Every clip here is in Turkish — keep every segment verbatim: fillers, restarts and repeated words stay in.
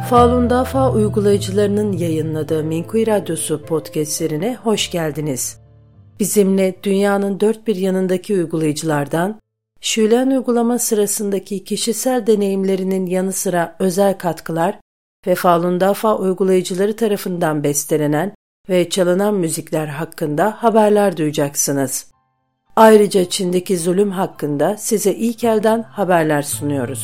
Falun Dafa uygulayıcılarının yayınladığı Minkuy Radyosu podcastlerine hoş geldiniz. Bizimle dünyanın dört bir yanındaki uygulayıcılardan, Şulen uygulama sırasındaki kişisel deneyimlerinin yanı sıra özel katkılar ve Falun Dafa uygulayıcıları tarafından bestelenen ve çalınan müzikler hakkında haberler duyacaksınız. Ayrıca Çin'deki zulüm hakkında size ilk elden haberler sunuyoruz.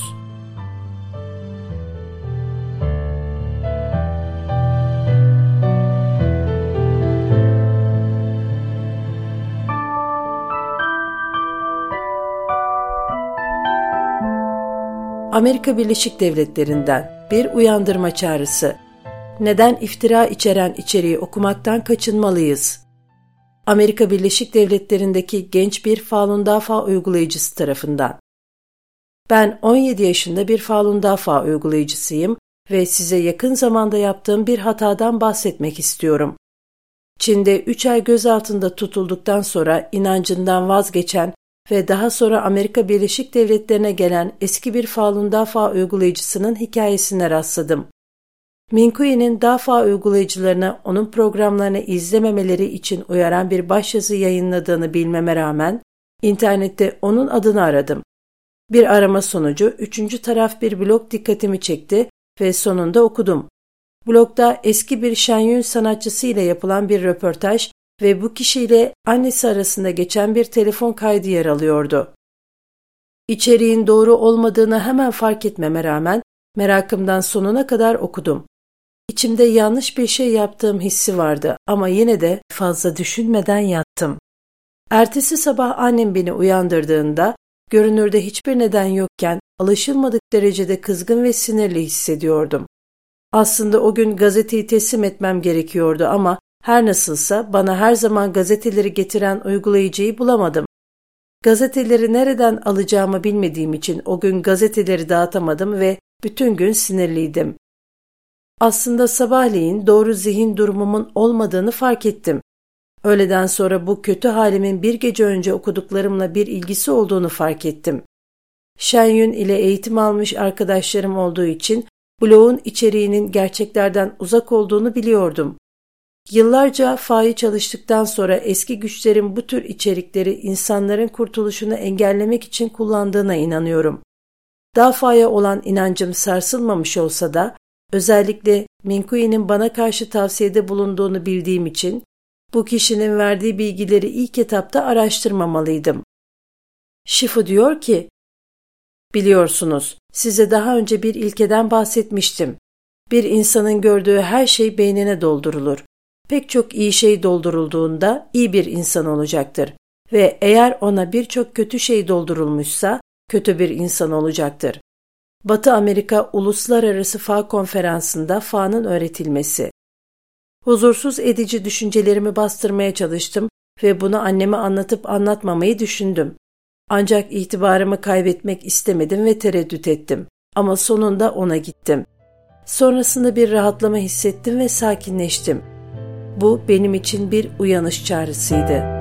Amerika Birleşik Devletleri'nden bir uyandırma çağrısı. Neden iftira içeren içeriği okumaktan kaçınmalıyız? Amerika Birleşik Devletleri'ndeki genç bir Falun Dafa uygulayıcısı tarafından. Ben on yedi yaşında bir Falun Dafa uygulayıcısıyım ve size yakın zamanda yaptığım bir hatadan bahsetmek istiyorum. Çin'de üç ay gözaltında tutulduktan sonra inancından vazgeçen ve daha sonra Amerika Birleşik Devletleri'ne gelen eski bir Falun Dafa uygulayıcısının hikayesine rastladım. Minkuy'nin Dafa uygulayıcılarına onun programlarını izlememeleri için uyaran bir başyazı yayınladığını bilmeme rağmen, internette onun adını aradım. Bir arama sonucu üçüncü taraf bir blog dikkatimi çekti ve sonunda okudum. Blogda eski bir Shenyun sanatçısı ile yapılan bir röportaj ve bu kişiyle annesi arasında geçen bir telefon kaydı yer alıyordu. İçeriğin doğru olmadığını hemen fark etmeme rağmen merakımdan sonuna kadar okudum. İçimde yanlış bir şey yaptığım hissi vardı ama yine de fazla düşünmeden yattım. Ertesi sabah annem beni uyandırdığında görünürde hiçbir neden yokken alışılmadık derecede kızgın ve sinirli hissediyordum. Aslında o gün gazeteyi teslim etmem gerekiyordu ama her nasılsa bana her zaman gazeteleri getiren uygulayıcıyı bulamadım. Gazeteleri nereden alacağımı bilmediğim için o gün gazeteleri dağıtamadım ve bütün gün sinirliydim. Aslında sabahleyin doğru zihin durumumun olmadığını fark ettim. Öğleden sonra bu kötü halimin bir gece önce okuduklarımla bir ilgisi olduğunu fark ettim. Shenyun ile eğitim almış arkadaşlarım olduğu için blogun içeriğinin gerçeklerden uzak olduğunu biliyordum. Yıllarca fail çalıştıktan sonra eski güçlerin bu tür içerikleri insanların kurtuluşunu engellemek için kullandığına inanıyorum. Dafa'ya olan inancım sarsılmamış olsa da özellikle Minkuy'nin bana karşı tavsiyede bulunduğunu bildiğim için bu kişinin verdiği bilgileri ilk etapta araştırmamalıydım. Shifu diyor ki, biliyorsunuz, size daha önce bir ilkeden bahsetmiştim. Bir insanın gördüğü her şey beynine doldurulur. Pek çok iyi şey doldurulduğunda iyi bir insan olacaktır ve eğer ona birçok kötü şey doldurulmuşsa kötü bir insan olacaktır. Batı Amerika Uluslararası Fa Konferansı'nda Fa'nın öğretilmesi. Huzursuz edici düşüncelerimi bastırmaya çalıştım ve bunu anneme anlatıp anlatmamayı düşündüm. Ancak itibarımı kaybetmek istemedim ve tereddüt ettim. Ama sonunda ona gittim. Sonrasında bir rahatlama hissettim ve sakinleştim. Bu benim için bir uyanış çağrısıydı.